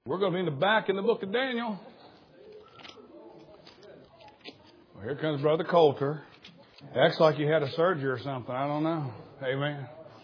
We're going to be in the back in the book of Daniel. Well, here comes Brother Coulter. Acts like you had a surgery or something. I don't know. Amen.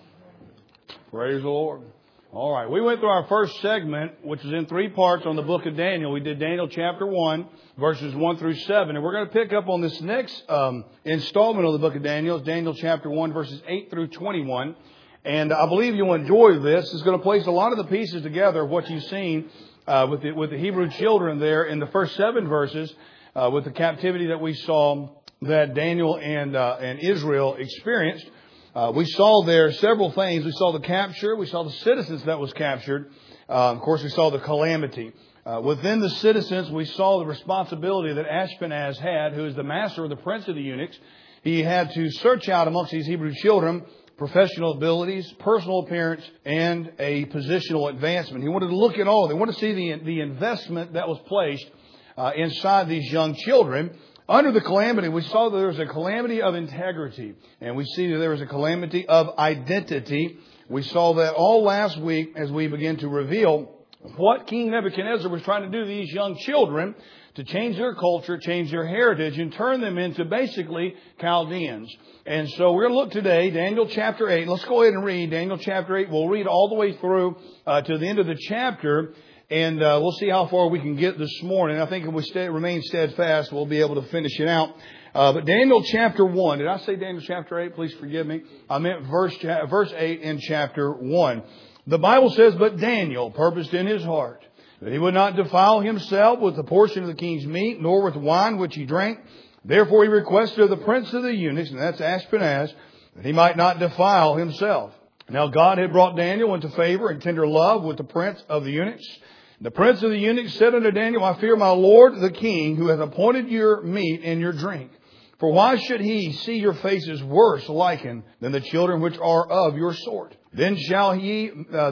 Praise the Lord. All right. We went through our first segment, which is in 3 parts on the book of Daniel. We did Daniel chapter 1, verses 1 through 7. And we're going to pick up on this next installment of the book of Daniel. It's Daniel chapter 1, verses 8 through 21. And I believe you'll enjoy this. It's going to place a lot of the pieces together of what you've seen with the Hebrew children there in the first 7 verses, with the captivity that we saw that Daniel and Israel experienced. We saw there several things. We saw the capture. We saw the citizens that was captured. Of course, we saw the calamity. Within the citizens, we saw the responsibility that Ashpenaz had, who is the master or the prince of the eunuchs. He had to search out amongst these Hebrew children professional abilities, personal appearance, and a positional advancement. He wanted to look at all. They wanted to see the investment that was placed inside these young children. Under the calamity, we saw that there was a calamity of integrity, and we see that there was a calamity of identity. We saw that all last week as we began to reveal what King Nebuchadnezzar was trying to do to these young children to change their culture, change their heritage, and turn them into basically Chaldeans. And so we're going to look today, Daniel chapter 8. Let's go ahead and read Daniel chapter 8. We'll read all the way through to the end of the chapter. And we'll see how far we can get this morning. I think if we remain steadfast, we'll be able to finish it out. But Daniel chapter 1. Did I say Daniel chapter 8? Please forgive me. I meant verse 8 in chapter 1. The Bible says, "But Daniel purposed in his heart that he would not defile himself with the portion of the king's meat, nor with wine which he drank. Therefore he requested of the prince of the eunuchs," and that's Ashpenaz, "that he might not defile himself. Now God had brought Daniel into favor and tender love with the prince of the eunuchs. The prince of the eunuchs said unto Daniel, I fear my lord the king, who hath appointed your meat and your drink. For why should he see your faces worse likened than the children which are of your sort? Then shall ye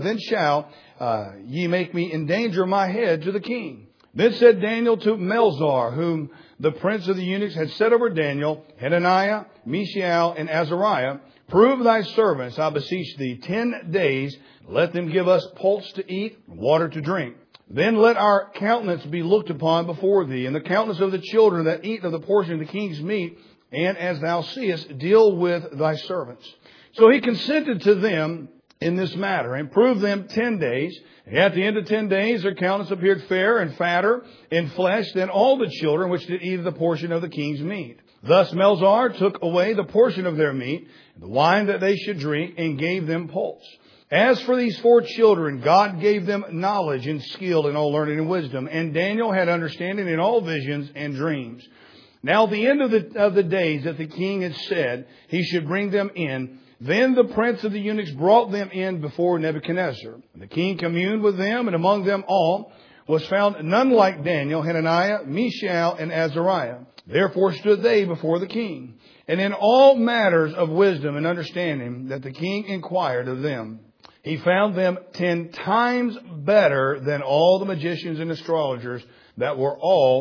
make me endanger my head to the king." Then said Daniel to Melzar, whom the prince of the eunuchs had set over Daniel, Hananiah, Mishael, and Azariah, "Prove thy servants, I beseech thee, 10 days. Let them give us pulse to eat, and water to drink. Then let our countenance be looked upon before thee, and the countenance of the children that eat of the portion of the king's meat, and as thou seest, deal with thy servants." So he consented to them in this matter, and proved them 10 days. And at the end of 10 days, their countenance appeared fair and fatter in flesh than all the children which did eat of the portion of the king's meat. Thus Melzar took away the portion of their meat, and the wine that they should drink, and gave them pulse. As for these 4 children, God gave them knowledge and skill in all learning and wisdom. And Daniel had understanding in all visions and dreams. Now at the end of the days that the king had said he should bring them in, then the prince of the eunuchs brought them in before Nebuchadnezzar. The king communed with them, and among them all was found none like Daniel, Hananiah, Mishael, and Azariah. Therefore stood they before the king. And in all matters of wisdom and understanding that the king inquired of them, he found them 10 times better than all the magicians and astrologers that were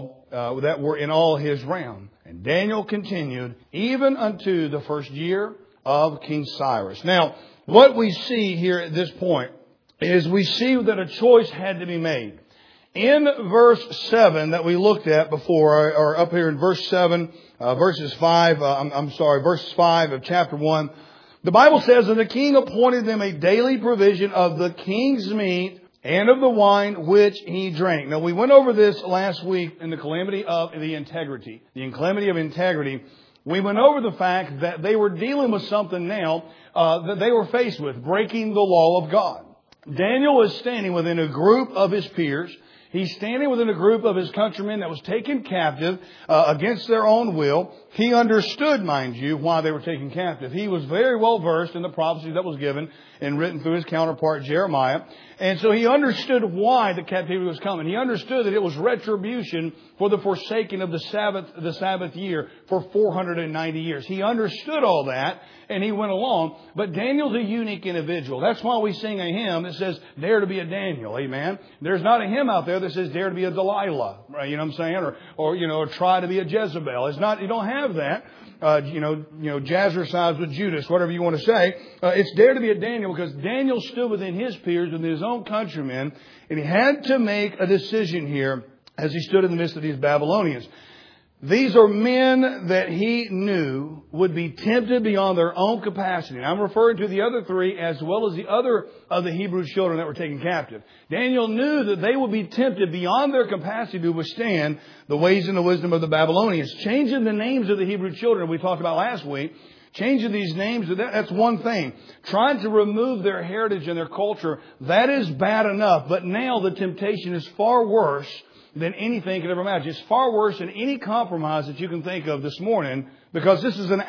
in all his realm. And Daniel continued even unto the first year of King Cyrus. Now, what we see here at this point is we see that a choice had to be made. In verse 7 that we looked at before, or up here in verse 7, verse 5 of chapter 1, the Bible says, "And the king appointed them a daily provision of the king's meat and of the wine which he drank." Now, we went over this last week in the calamity of the integrity. The calamity of integrity. We went over the fact that they were dealing with something now that they were faced with, breaking the law of God. Daniel is standing within a group of his peers. He's standing within a group of his countrymen that was taken captive against their own will. He understood, mind you, why they were taken captive. He was very well versed in the prophecy that was given and written through his counterpart Jeremiah. And so he understood why the captivity was coming. He understood that it was retribution for the forsaking of the Sabbath year for 490 years. He understood all that, and he went along. But Daniel's a unique individual. That's why we sing a hymn that says, "Dare to be a Daniel." Amen. There's not a hymn out there there that says dare to be a Delilah. You know what I'm saying? Or try to be a Jezebel. It's not, you don't have that. Jazzercise with Judas, whatever you want to say. It's dare to be a Daniel because Daniel stood within his peers, within his own countrymen, and he had to make a decision here as he stood in the midst of these Babylonians. These are men that he knew would be tempted beyond their own capacity. And I'm referring to the other three as well as the other of the Hebrew children that were taken captive. Daniel knew that they would be tempted beyond their capacity to withstand the ways and the wisdom of the Babylonians. Changing the names of the Hebrew children we talked about last week, changing these names, that's one thing. Trying to remove their heritage and their culture, that is bad enough. But now the temptation is far worse than anything could ever imagine. It's far worse than any compromise that you can think of this morning, because this is an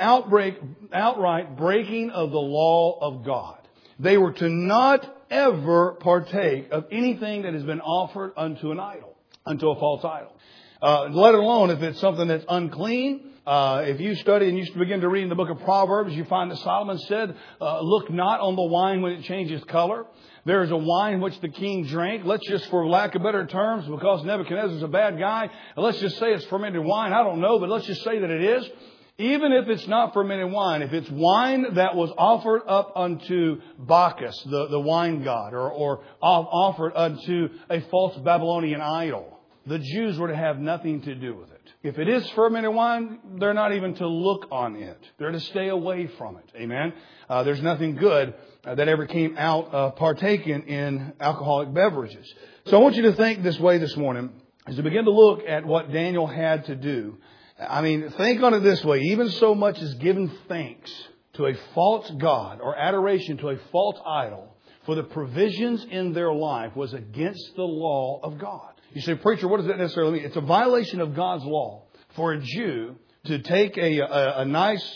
outright breaking of the law of God. They were to not ever partake of anything that has been offered unto an idol, unto a false idol. Let alone if it's something that's unclean. If you study and you begin to read in the book of Proverbs, you find that Solomon said, look not on the wine when it changes color. There is a wine which the king drank. Let's just, for lack of better terms, because Nebuchadnezzar's a bad guy, let's just say it's fermented wine. I don't know, but let's just say that it is. Even if it's not fermented wine, if it's wine that was offered up unto Bacchus, the wine god, or offered unto a false Babylonian idol, the Jews were to have nothing to do with it. If it is fermented wine, they're not even to look on it. They're to stay away from it. Amen. There's nothing good that ever came out partaken in alcoholic beverages. So I want you to think this way this morning as we begin to look at what Daniel had to do. I mean, think on it this way. Even so much as giving thanks to a false god or adoration to a false idol for the provisions in their life was against the law of God. You say, preacher, what does that necessarily mean? It's a violation of God's law for a Jew to take a nice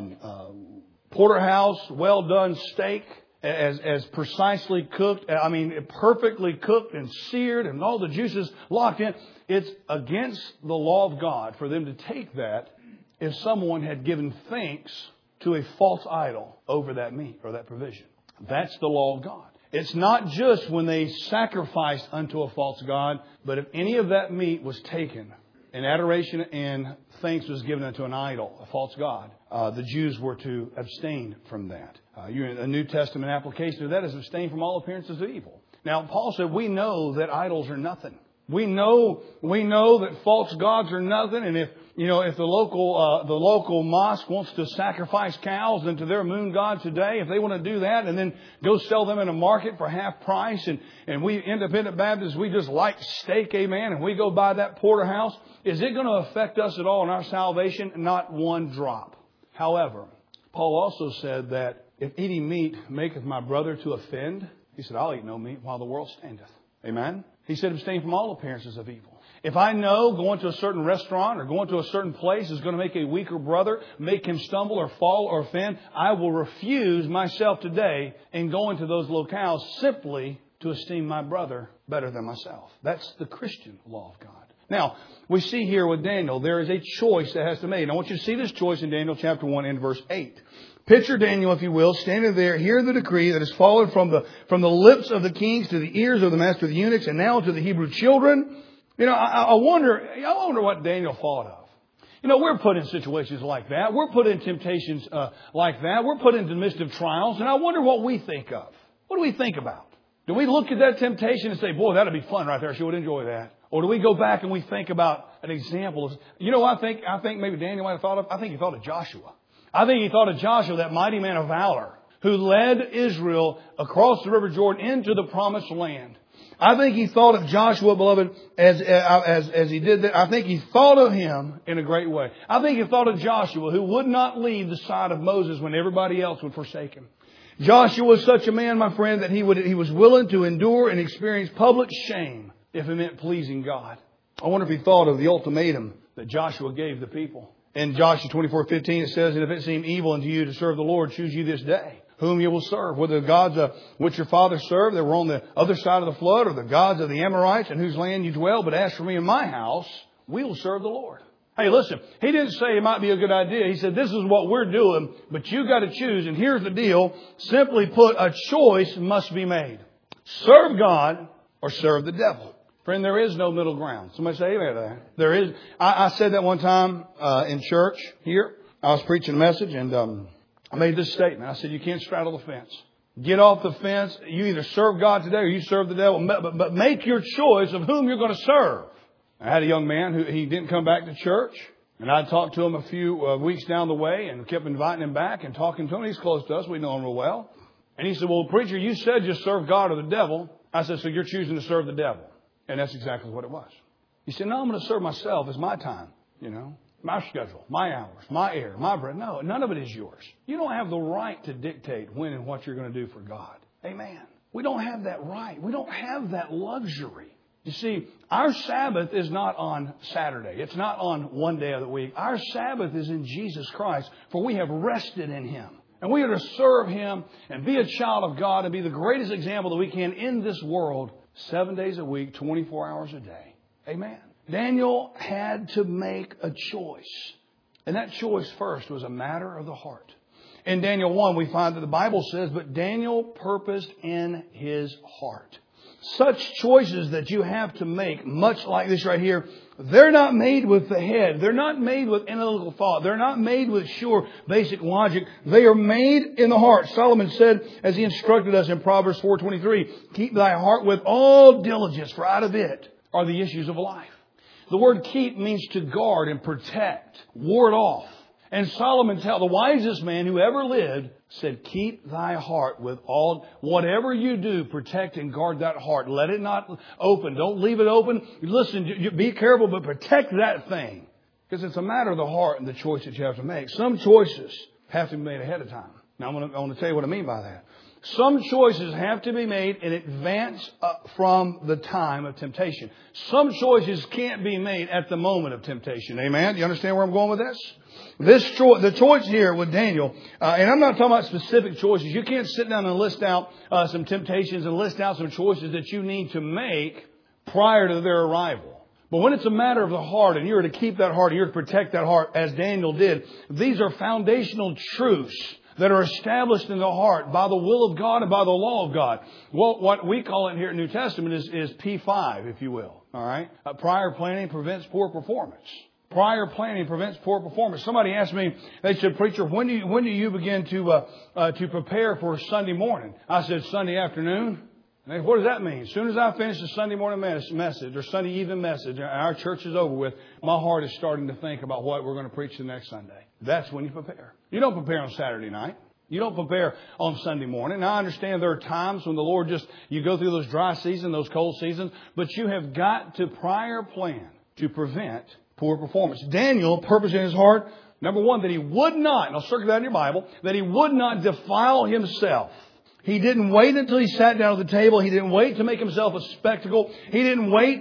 porterhouse, well-done steak, as precisely cooked, I mean, perfectly cooked and seared and all the juices locked in. It's against the law of God for them to take that if someone had given thanks to a false idol over that meat or that provision. That's the law of God. It's not just when they sacrificed unto a false god, but if any of that meat was taken and adoration and thanks was given unto an idol, a false god, the Jews were to abstain from that. A New Testament application of that is abstain from all appearances of evil. Now, Paul said, we know that idols are nothing. We know that false gods are nothing, and if the local mosque wants to sacrifice cows unto their moon god today, if they want to do that and then go sell them in a market for half price, and we independent Baptists, we just like steak, amen, and we go buy that porterhouse, is it going to affect us at all in our salvation? Not one drop. However, Paul also said that if eating meat maketh my brother to offend, he said, I'll eat no meat while the world standeth. Amen? He said, abstain from all appearances of evil. If I know going to a certain restaurant or going to a certain place is going to make a weaker brother, make him stumble or fall or offend, I will refuse myself today in going to those locales simply to esteem my brother better than myself. That's the Christian law of God. Now, we see here with Daniel, there is a choice that has to be made. I want you to see this choice in Daniel chapter 1 and verse 8. Picture Daniel, if you will, standing there, hearing the decree that has fallen from the lips of the kings to the ears of the master of the eunuchs and now to the Hebrew children. I wonder what Daniel thought of. We're put in situations like that. We're put in temptations like that. We're put into the midst of trials. And I wonder what we think of. What do we think about? Do we look at that temptation and say, boy, that'd be fun right there. She would enjoy that. Or do we go back and we think about an example of, what I think maybe Daniel might have thought of? I think he thought of Joshua. I think he thought of Joshua, that mighty man of valor, who led Israel across the River Jordan into the promised land. I think he thought of Joshua, beloved, as he did that. I think he thought of him in a great way. I think he thought of Joshua, who would not leave the side of Moses when everybody else would forsake him. Joshua was such a man, my friend, that he was willing to endure and experience public shame if it meant pleasing God. I wonder if he thought of the ultimatum that Joshua gave the people. In Joshua 24:15 it says, and if it seem evil unto you to serve the Lord, choose you this day whom you will serve, whether the gods which your fathers served that were on the other side of the flood, or the gods of the Amorites in whose land you dwell. But as for me and my house, we will serve the Lord. Hey, listen, he didn't say it might be a good idea. He said, this is what we're doing, but you got to choose. And here's the deal. Simply put, a choice must be made. Serve God or serve the devil. Friend, there is no middle ground. Somebody say amen to that. There is. I said that one time in church here. I was preaching a message and I made this statement. I said, you can't straddle the fence. Get off the fence. You either serve God today or you serve the devil. But make your choice of whom you're going to serve. I had a young man who he didn't come back to church. And I talked to him a few weeks down the way and kept inviting him back and talking to him. He's close to us. We know him real well. And he said, well, preacher, you said just serve God or the devil. I said, so you're choosing to serve the devil. And that's exactly what it was. He said, no, I'm going to serve myself. It's my time, my schedule, my hours, my air, my bread. No, none of it is yours. You don't have the right to dictate when and what you're going to do for God. Amen. We don't have that right. We don't have that luxury. You see, our Sabbath is not on Saturday. It's not on one day of the week. Our Sabbath is in Jesus Christ, for we have rested in Him. And we are to serve Him and be a child of God and be the greatest example that we can in this world 7 days a week, 24 hours a day. Amen. Daniel had to make a choice. And that choice first was a matter of the heart. In Daniel 1, we find that the Bible says, but Daniel purposed in his heart. Such choices that you have to make, much like this right here, they're not made with the head. They're not made with analytical thought. They're not made with sure basic logic. They are made in the heart. Solomon said, as he instructed us in Proverbs 4:23, keep thy heart with all diligence, for out of it are the issues of life. The word keep means to guard and protect, ward off. And Solomon, the wisest man who ever lived, said, keep thy heart with all, whatever you do, protect and guard that heart. Let it not open. Don't leave it open. Listen, be careful, but protect that thing. Because it's a matter of the heart and the choice that you have to make. Some choices have to be made ahead of time. Now, I want to tell you what I mean by that. Some choices have to be made in advance from the time of temptation. Some choices can't be made at the moment of temptation. Amen? Do you understand where I'm going with this? The choice here with Daniel, and I'm not talking about specific choices. You can't sit down and list out some temptations and list out some choices that you need to make prior to their arrival. But when it's a matter of the heart and you're to keep that heart, you're to protect that heart as Daniel did, these are foundational truths that are established in the heart by the will of God and by the law of God. Well, what we call it here in New Testament is P5, if you will. All right? Prior planning prevents poor performance. Prior planning prevents poor performance. Somebody asked me, they said, preacher, when do you begin to prepare for Sunday morning? I said, Sunday afternoon. And they, what does that mean? As soon as I finish the Sunday morning message or Sunday evening message, our church is over with, my heart is starting to think about what we're going to preach the next Sunday. That's when you prepare. You don't prepare on Saturday night. You don't prepare on Sunday morning. Now, I understand there are times when the Lord you go through those dry seasons, those cold seasons, but you have got to prior plan to prevent poor performance. Daniel purposed in his heart, number one, that he would not, and I'll circle that in your Bible, that he would not defile himself. He didn't wait until he sat down at the table. He didn't wait to make himself a spectacle. He didn't wait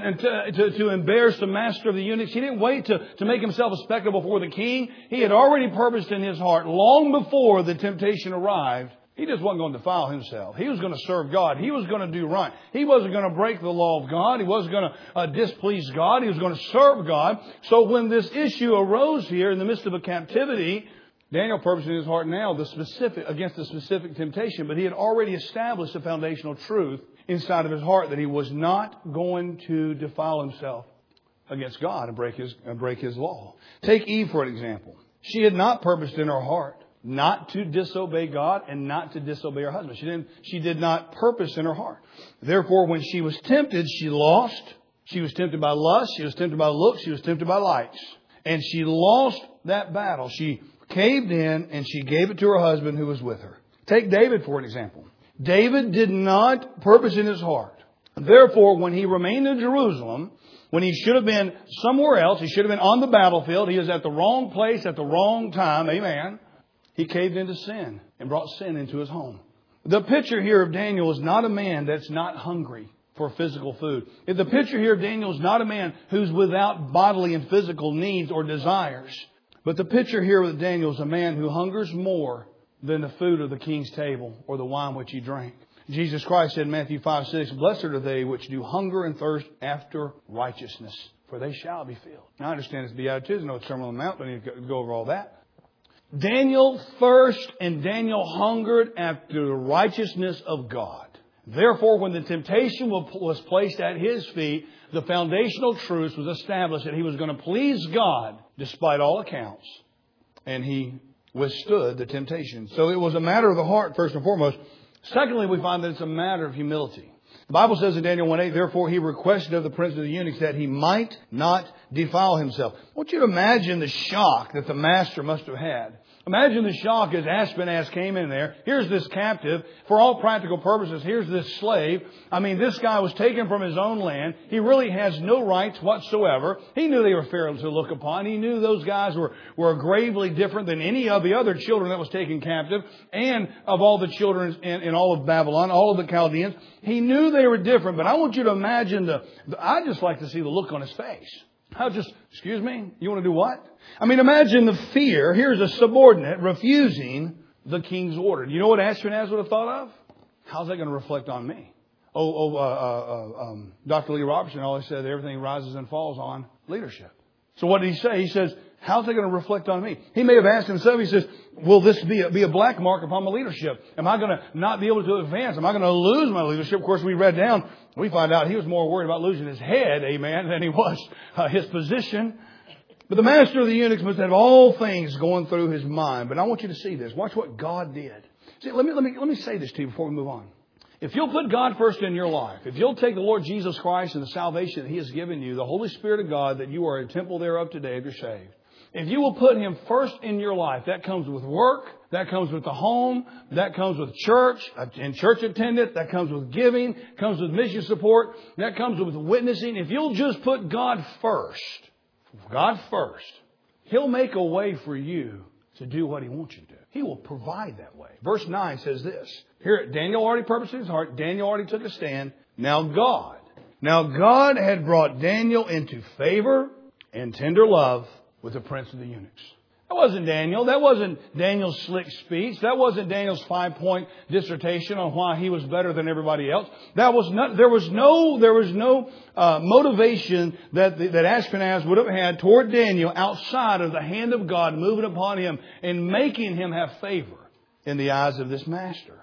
to embarrass the master of the eunuchs. He didn't wait to make himself a spectacle before the king. He had already purposed in his heart long before the temptation arrived. He just wasn't going to defile himself. He was going to serve God. He was going to do right. He wasn't going to break the law of God. He wasn't going to displease God. He was going to serve God. So when this issue arose here in the midst of a captivity, Daniel purposed in his heart now against the specific temptation, but he had already established a foundational truth inside of his heart that he was not going to defile himself against God and break His law. Take Eve for an example. She had not purposed in her heart not to disobey God and not to disobey her husband. She did not purpose in her heart. Therefore, when she was tempted, she lost. She was tempted by lust. She was tempted by looks. She was tempted by lights. And she lost that battle. She caved in and she gave it to her husband who was with her. Take David for an example. David did not purpose in his heart. Therefore, when he remained in Jerusalem, when he should have been somewhere else, he should have been on the battlefield, he was at the wrong place at the wrong time, amen, he caved into sin and brought sin into his home. The picture here of Daniel is not a man that's not hungry for physical food. The picture here of Daniel is not a man who's without bodily and physical needs or desires. But the picture here with Daniel is a man who hungers more than the food of the king's table or the wine which he drank. Jesus Christ said in Matthew 5:6, blessed are they which do hunger and thirst after righteousness, for they shall be filled. Now I understand it's Beatitudes, no Sermon on the Mount, don't need to go over all that. Daniel thirsted and Daniel hungered after the righteousness of God. Therefore, when the temptation was placed at his feet, the foundational truth was established that he was going to please God despite all accounts. And he withstood the temptation. So it was a matter of the heart, first and foremost. Secondly, we find that it's a matter of humility. The Bible says in Daniel 1:8, therefore he requested of the prince of the eunuchs that he might not defile himself. I want you to imagine the shock that the master must have had. Imagine the shock as Ashpenaz came in there. Here's this captive. For all practical purposes, here's this slave. I mean, this guy was taken from his own land. He really has no rights whatsoever. He knew they were fair to look upon. He knew those guys were gravely different than any of the other children that was taken captive and of all the children in all of Babylon, all of the Chaldeans. He knew they were different, but I want you to imagine I'd just like to see the look on his face. Excuse me? You want to do what? I mean, imagine the fear. Here's a subordinate refusing the king's order. You know what Ashpenaz would have thought of? How's that going to reflect on me? Dr. Lee Robertson always said everything rises and falls on leadership. So what did he say? He says, how's that going to reflect on me? He may have asked himself, he says, will this be a black mark upon my leadership? Am I going to not be able to advance? Am I going to lose my leadership? Of course, we read down, we find out he was more worried about losing his head, amen, than he was his position. But the master of the eunuchs must have all things going through his mind. But I want you to see this. Watch what God did. See, let me say this to you before we move on. If you'll put God first in your life, if you'll take the Lord Jesus Christ and the salvation that He has given you, the Holy Spirit of God, that you are a temple thereof today if you're saved. If you will put Him first in your life, that comes with work, that comes with the home, that comes with church and church attendance, that comes with giving, comes with mission support, that comes with witnessing. If you'll just put God first, He'll make a way for you to do what He wants you to do. He will provide that way. Verse 9 says this. Here, Daniel already purposed in his heart. Daniel already took a stand. Now God had brought Daniel into favor and tender love with the prince of the eunuchs. That wasn't Daniel. That wasn't Daniel's slick speech. That wasn't Daniel's 5-point dissertation on why he was better than everybody else. There was no motivation that Ashpenaz would have had toward Daniel outside of the hand of God moving upon him and making him have favor in the eyes of this master.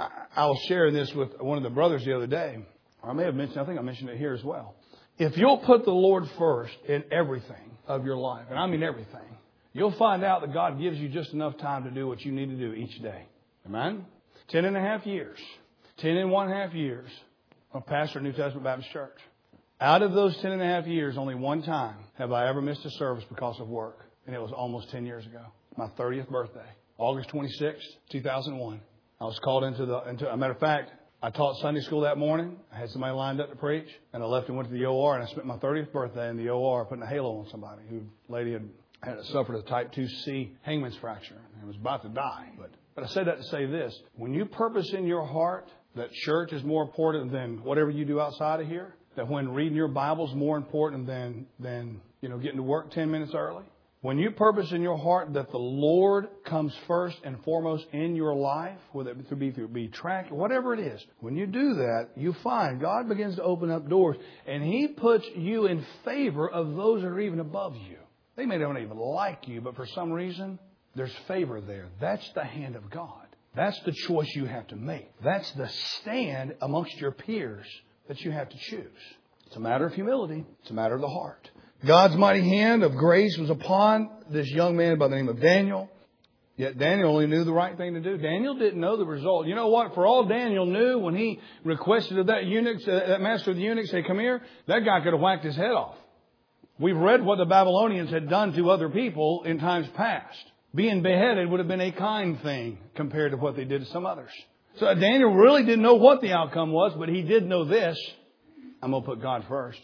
I was sharing this with one of the brothers the other day. I think I mentioned it here as well. If you'll put the Lord first in everything of your life, and I mean everything, you'll find out that God gives you just enough time to do what you need to do each day. Amen? 10 and a half years. 10 and 1/2 years. I'm a pastor at New Testament Baptist Church. Out of those 10 and a half years, only one time have I ever missed a service because of work. And it was almost 10 years ago. My 30th birthday. August 26th, 2001. I was called into a matter of fact, I taught Sunday school that morning. I had somebody lined up to preach. And I left and went to the OR. And I spent my 30th birthday in the OR putting a halo on somebody lady had suffered a type 2C hangman's fracture and was about to die. But I said that to say this. When you purpose in your heart that church is more important than whatever you do outside of here, that when reading your Bible is more important than getting to work 10 minutes early, when you purpose in your heart that the Lord comes first and foremost in your life, whether it be track, whatever it is, when you do that, you find God begins to open up doors and He puts you in favor of those that are even above you. They may not even like you, but for some reason, there's favor there. That's the hand of God. That's the choice you have to make. That's the stand amongst your peers that you have to choose. It's a matter of humility. It's a matter of the heart. God's mighty hand of grace was upon this young man by the name of Daniel. Yet Daniel only knew the right thing to do. Daniel didn't know the result. You know what? For all Daniel knew, when he requested of that eunuch, that master of the eunuchs, say, come here, that guy could have whacked his head off. We've read what the Babylonians had done to other people in times past. Being beheaded would have been a kind thing compared to what they did to some others. So Daniel really didn't know what the outcome was, but he did know this. I'm going to put God first.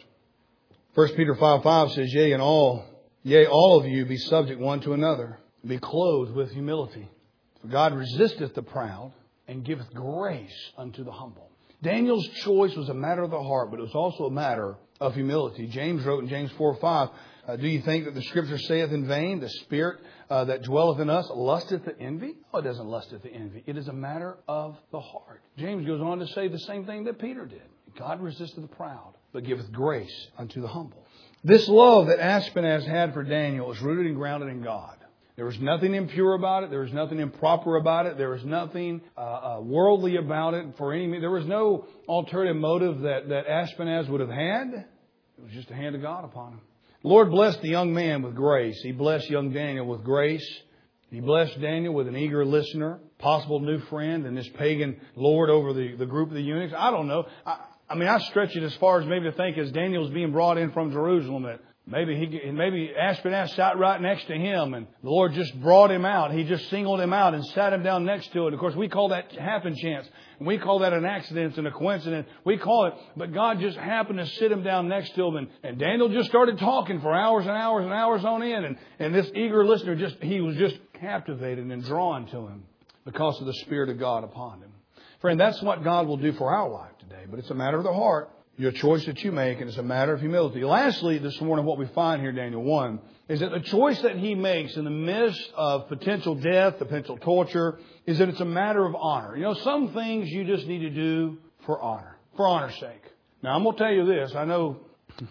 1 Peter 5:5 says, Yea, all of you be subject one to another, be clothed with humility. For God resisteth the proud and giveth grace unto the humble. Daniel's choice was a matter of the heart, but it was also a matter of humility. James wrote in James 4:5, do you think that the Scripture saith in vain, the Spirit that dwelleth in us lusteth to envy? Oh, it doesn't lusteth to envy. It is a matter of the heart. James goes on to say the same thing that Peter did. God resisteth the proud, but giveth grace unto the humble. This love that Ashpenaz had for Daniel is rooted and grounded in God. There was nothing impure about it. There was nothing improper about it. There was nothing worldly about it. There was no ulterior motive that Ashpenaz would have had. It was just the hand of God upon him. The Lord blessed the young man with grace. He blessed young Daniel with grace. He blessed Daniel with an eager listener, possible new friend, and this pagan lord over the group of the eunuchs. I don't know. I stretch it as far as maybe to think as Daniel's being brought in from Jerusalem that maybe Ashpenaz sat right next to him and the Lord just brought him out. He just singled him out and sat him down next to it. Of course, we call that happen chance. And we call that an accident and a coincidence. We call it, but God just happened to sit him down next to him. And Daniel just started talking for hours and hours and hours on end. And this eager listener, he was just captivated and drawn to him because of the Spirit of God upon him. Friend, that's what God will do for our life today. But it's a matter of the heart. Your choice that you make, and it's a matter of humility. Lastly, this morning, what we find here, Daniel 1, is that the choice that he makes in the midst of potential death, potential torture, is that it's a matter of honor. You know, some things you just need to do for honor's sake. Now, I'm going to tell you this. I know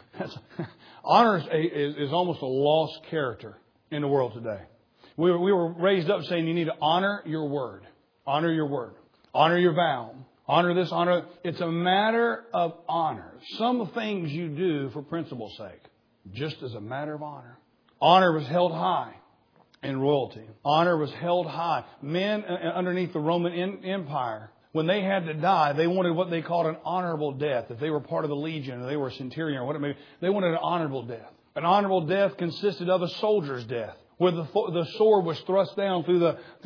honor is almost a lost character in the world today. We were raised up saying you need to honor your word. Honor your word. Honor your vow. Honor this, honor. It's a matter of honor. Some things you do for principle's sake, just as a matter of honor. Honor was held high in royalty. Honor was held high. Men underneath the Roman Empire, when they had to die, they wanted what they called an honorable death. If they were part of the legion or they were a centurion or whatever, they wanted an honorable death. An honorable death consisted of a soldier's death, where the sword was thrust down through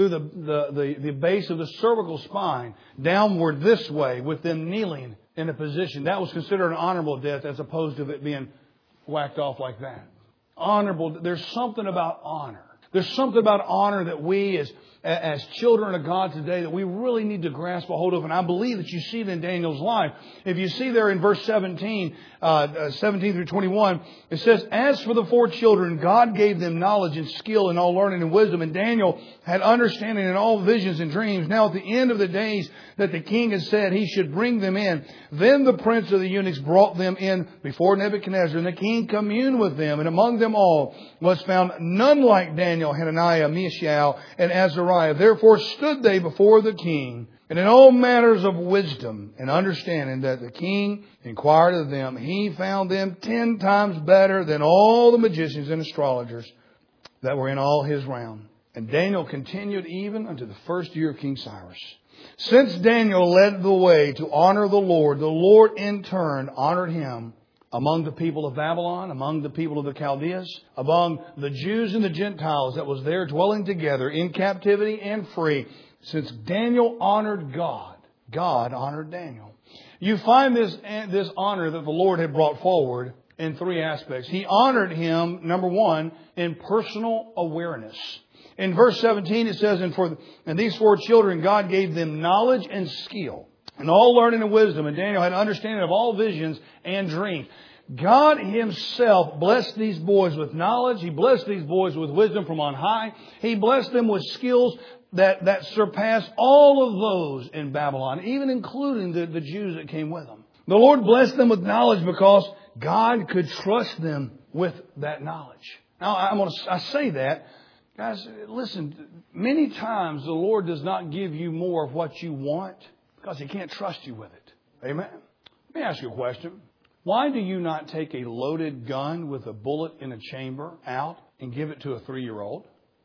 the base of the cervical spine, downward this way, with them kneeling in a position. That was considered an honorable death as opposed to it being whacked off like that. Honorable. There's something about honor. There's something about honor that we as children of God today that we really need to grasp a hold of. And I believe that you see it in Daniel's life. If you see there in verse 17 through 21, it says, as for the 4 children, God gave them knowledge and skill and all learning and wisdom. And Daniel had understanding in all visions and dreams. Now at the end of the days that the king had said he should bring them in, then the prince of the eunuchs brought them in before Nebuchadnezzar. And the king communed with them. And among them all was found none like Daniel, Hananiah, Mishael, and Azariah. Therefore stood they before the king, and in all matters of wisdom and understanding that the king inquired of them, he found them 10 times better than all the magicians and astrologers that were in all his realm. And Daniel continued even unto the first year of King Cyrus. Since Daniel led the way to honor the Lord in turn honored him among the people of Babylon, among the people of the Chaldeans, among the Jews and the Gentiles that was there dwelling together in captivity and free. Since Daniel honored God, God honored Daniel. You find this honor that the Lord had brought forward in 3 aspects. He honored him, number 1, in personal awareness. In verse 17 it says, and these 4 children, God gave them knowledge and skill, and all learning and wisdom. And Daniel had understanding of all visions and dreams. God Himself blessed these boys with knowledge. He blessed these boys with wisdom from on high. He blessed them with skills that surpassed all of those in Babylon, even including the Jews that came with them. The Lord blessed them with knowledge because God could trust them with that knowledge. Now, I say that. Guys, listen, many times the Lord does not give you more of what you want because He can't trust you with it. Amen? Let me ask you a question. Why do you not take a loaded gun with a bullet in a chamber out and give it to a 3-year-old?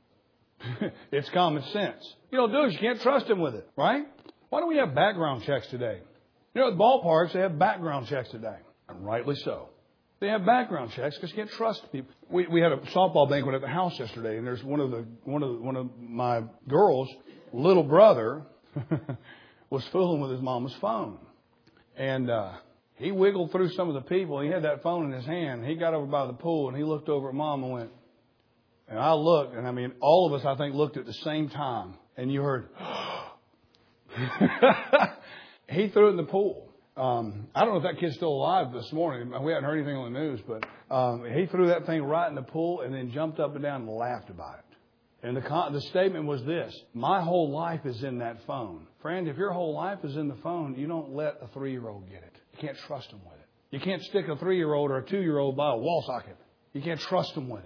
It's common sense. You don't do it. You can't trust him with it, right? Why don't we have background checks today? You know, at ballparks, they have background checks today. And rightly so. They have background checks because you can't trust people. We had a softball banquet at the house yesterday, and there's one of my girls' little brother was fooling with his mama's phone. And he wiggled through some of the people. He had that phone in his hand. He got over by the pool, and he looked over at Mom and went, and I looked, and I mean, all of us, I think, looked at the same time. And you heard, he threw it in the pool. I don't know if that kid's still alive this morning. We hadn't heard anything on the news, but he threw that thing right in the pool and then jumped up and down and laughed about it. And the statement was this: my whole life is in that phone. Friend, if your whole life is in the phone, you don't let a 3-year-old get it. You can't trust them with it. You can't stick a 3-year-old or a 2-year-old by a wall socket. You can't trust them with it.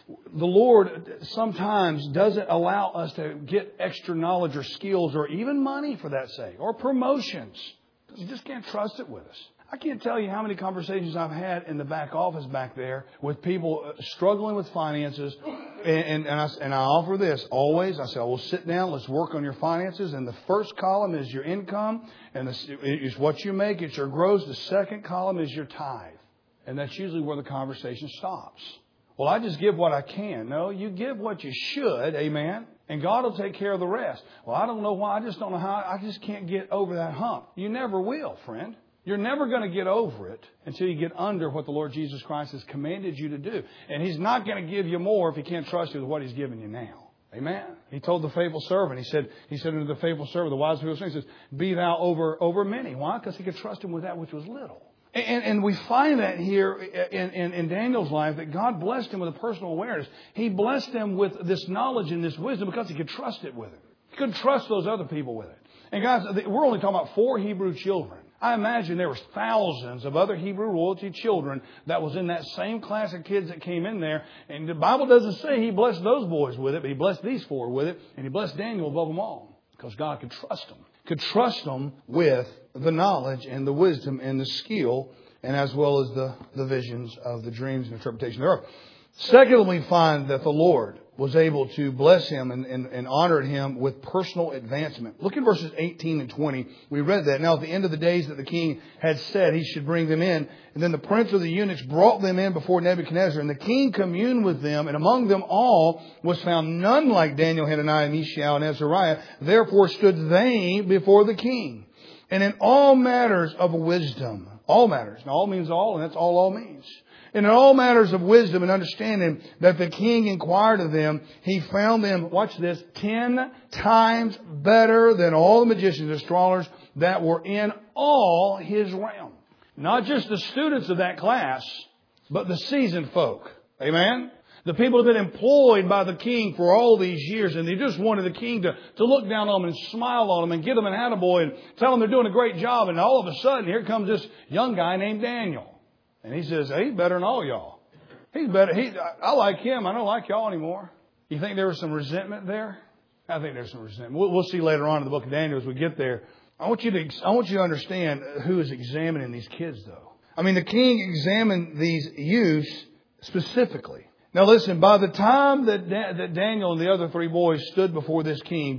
the Lord sometimes doesn't allow us to get extra knowledge or skills or even money for that sake or promotions. You just can't trust it with us. I can't tell you how many conversations I've had in the back office back there with people struggling with finances. And I offer this always. I say, well, sit down. Let's work on your finances. And the first column is your income. And is what you make. It's your gross. The second column is your tithe. And that's usually where the conversation stops. Well, I just give what I can. No, you give what you should. Amen. And God will take care of the rest. Well, I don't know why. I just don't know how. I just can't get over that hump. You never will, friend. You're never going to get over it until you get under what the Lord Jesus Christ has commanded you to do. And He's not going to give you more if He can't trust you with what He's given you now. Amen. He told the faithful servant, He said unto the faithful servant, the wise people saying, He says, be thou over many. Why? Because he could trust him with that which was little. And we find that here in Daniel's life, that God blessed him with a personal awareness. He blessed him with this knowledge and this wisdom because he could trust it with him. He couldn't trust those other people with it. And guys, we're only talking about 4 Hebrew children. I imagine there was thousands of other Hebrew royalty children that was in that same class of kids that came in there. And the Bible doesn't say He blessed those boys with it, but He blessed these 4 with it. And He blessed Daniel above them all because God could trust them. Could trust them with the knowledge and the wisdom and the skill, and as well as the visions of the dreams and interpretation thereof. Secondly, we find that the Lord was able to bless him and honored him with personal advancement. Look at verses 18 and 20. We read that. Now, at the end of the days that the king had said he should bring them in, and then the prince of the eunuchs brought them in before Nebuchadnezzar, and the king communed with them, and among them all was found none like Daniel, Hananiah, Mishael, and Azariah. Therefore stood they before the king. And in all matters of wisdom, all matters, and all means all, and that's all means. And in all matters of wisdom and understanding that the king inquired of them, he found them, watch this, 10 times better than all the magicians and astrologers that were in all his realm. Not just the students of that class, but the seasoned folk. Amen? The people that have been employed by the king for all these years, and they just wanted the king to look down on them and smile on them and give them an attaboy and tell them they're doing a great job. And all of a sudden, here comes this young guy named Daniel. And he says, hey, he's better than all y'all. He's better. I like him. I don't like y'all anymore. You think there was some resentment there? I think there's some resentment. We'll see later on in the book of Daniel as we get there. I want you to understand who is examining these kids, though. I mean, the king examined these youths specifically. Now listen, by the time that Daniel and the other 3 boys stood before this king,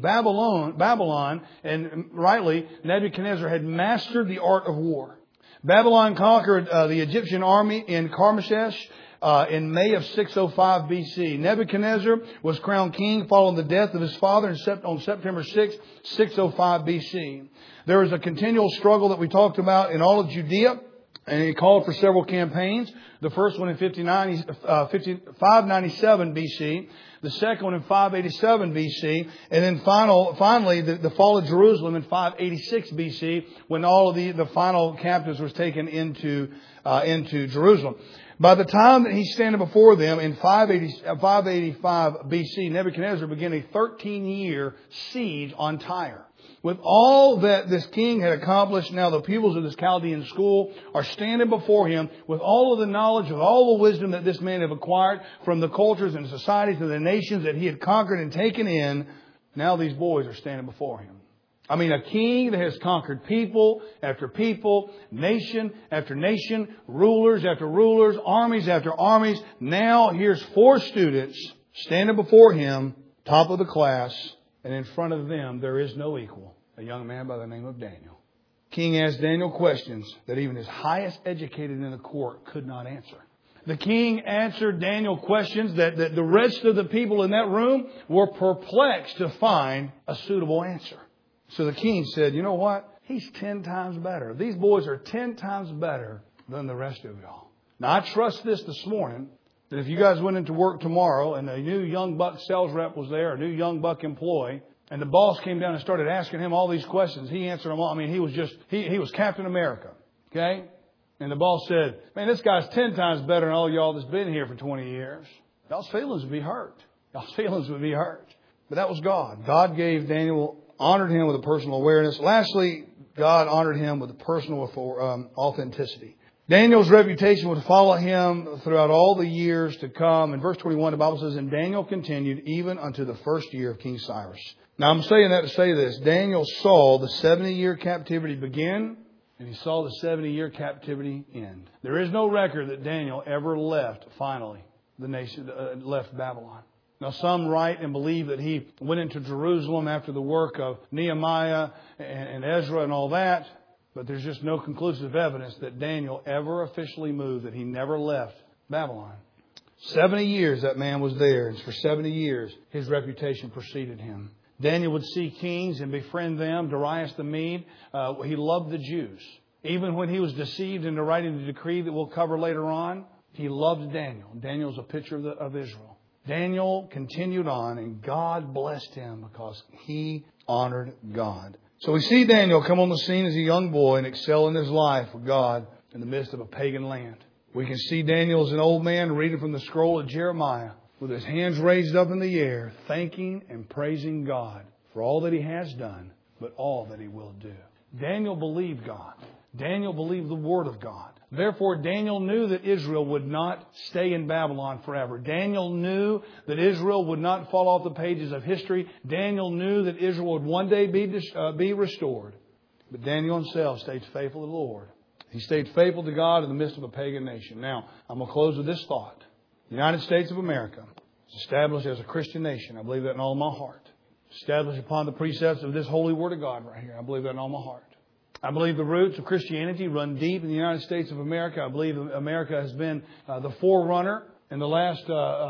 Babylon, and rightly, Nebuchadnezzar had mastered the art of war. Babylon conquered the Egyptian army in Carchemish in May of 605 BC. Nebuchadnezzar was crowned king following the death of his father on September 6, 605 BC. There was a continual struggle that we talked about in all of Judea, and he called for several campaigns. The first one in 597 BC. The second one in 587 BC. And then finally, the fall of Jerusalem in 586 BC, when all of the final captives was taken into Jerusalem. By the time that he's standing before them in 585 BC, Nebuchadnezzar began a 13-year siege on Tyre. With all that this king had accomplished, now the pupils of this Chaldean school are standing before him with all of the knowledge, with all the wisdom that this man had acquired from the cultures and societies of the nations that he had conquered and taken in. Now these boys are standing before him. I mean, a king that has conquered people after people, nation after nation, rulers after rulers, armies after armies. Now here's 4 students standing before him, top of the class. And in front of them, there is no equal. A young man by the name of Daniel. King asked Daniel questions that even his highest educated in the court could not answer. The king answered Daniel questions that the rest of the people in that room were perplexed to find a suitable answer. So the king said, you know what? He's 10 times better. These boys are 10 times better than the rest of y'all. Now, I trust this morning. That if you guys went into work tomorrow and a new young buck sales rep was there, a new young buck employee, and the boss came down and started asking him all these questions, he answered them all. I mean, he was Captain America. Okay? And the boss said, man, this guy's 10 times better than all y'all that's been here for 20 years. Y'all's feelings would be hurt. Y'all's feelings would be hurt. But that was God. God gave Daniel, honored him with a personal awareness. Lastly, God honored him with a personal authenticity. Daniel's reputation would follow him throughout all the years to come. In verse 21, the Bible says, and Daniel continued even unto the first year of King Cyrus. Now I'm saying that to say this. Daniel saw the 70-year captivity begin, and he saw the 70-year captivity end. There is no record that Daniel ever left, finally, the nation, left Babylon. Now some write and believe that he went into Jerusalem after the work of Nehemiah and Ezra and all that. But there's just no conclusive evidence that Daniel ever officially moved, that he never left Babylon. 70 years that man was there, and for 70 years his reputation preceded him. Daniel would see kings and befriend them. Darius the Mede, he loved the Jews. Even when he was deceived into writing the decree that we'll cover later on, he loved Daniel. Daniel's a picture of Israel. Daniel continued on, and God blessed him because he honored God. So we see Daniel come on the scene as a young boy and excel in his life for God in the midst of a pagan land. We can see Daniel as an old man reading from the scroll of Jeremiah with his hands raised up in the air, thanking and praising God for all that he has done, but all that he will do. Daniel believed God. Daniel believed the Word of God. Therefore, Daniel knew that Israel would not stay in Babylon forever. Daniel knew that Israel would not fall off the pages of history. Daniel knew that Israel would one day be restored. But Daniel himself stayed faithful to the Lord. He stayed faithful to God in the midst of a pagan nation. Now, I'm going to close with this thought. The United States of America is established as a Christian nation. I believe that in all my heart. Established upon the precepts of this holy Word of God right here. I believe that in all my heart. I believe the roots of Christianity run deep in the United States of America. I believe America has been the forerunner in the last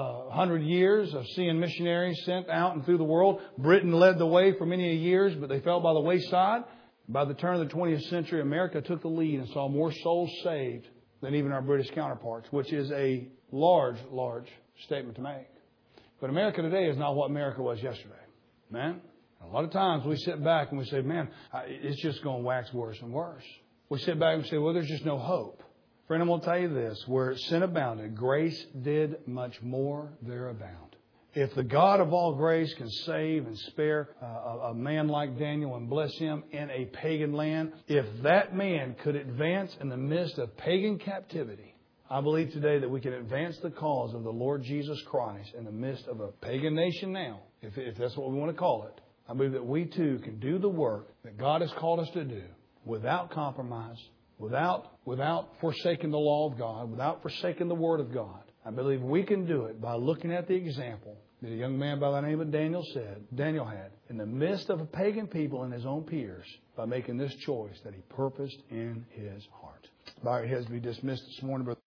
100 years of seeing missionaries sent out and through the world. Britain led the way for many years, but they fell by the wayside. By the turn of the 20th century, America took the lead and saw more souls saved than even our British counterparts, which is a large, large statement to make. But America today is not what America was yesterday. Man. A lot of times we sit back and we say, man, it's just going to wax worse and worse. We sit back and say, well, there's just no hope. Friend, I'm going to tell you this. Where sin abounded, grace did much more thereabound. If the God of all grace can save and spare a man like Daniel and bless him in a pagan land, if that man could advance in the midst of pagan captivity, I believe today that we can advance the cause of the Lord Jesus Christ in the midst of a pagan nation now, if that's what we want to call it. I believe that we too can do the work that God has called us to do without compromise, without forsaking the law of God, without forsaking the Word of God. I believe we can do it by looking at the example that a young man by the name of Daniel had in the midst of a pagan people and his own peers by making this choice that he purposed in his heart. Bow your heads, be dismissed this morning, brother.